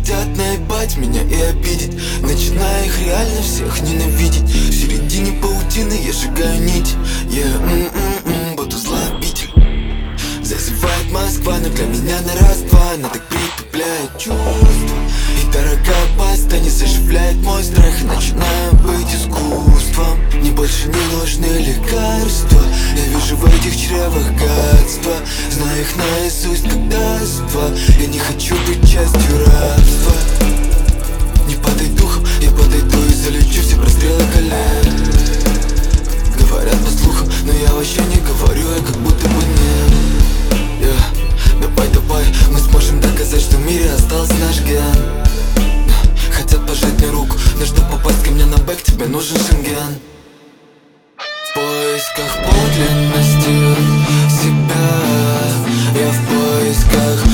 хотят наебать меня и обидеть, начиная их реально всех ненавидеть. В середине паутины я сжигаю нить, буду злообитель. Зазывает Москва, но для меня на раз-два она так притупляет чувства. И дорогая паста не заживляет мой страх, и начинаю быть искусством. Мне больше не нужны лекарства, я вижу в этих чревах гадства, знаю их наизусть как таинство. Я не хочу быть частью рабства. Не падай духом, я подойду и залечу все прострелы колен. Говорят по слухам, но я вообще не говорю, я как будто бы нет. Давай, мы сможем доказать, что в мире остался наш ген. Хотят пожать мне руку, но чтобы попасть ко мне на бэк, тебе нужен шенген. В поисках подлинности себя, я в поисках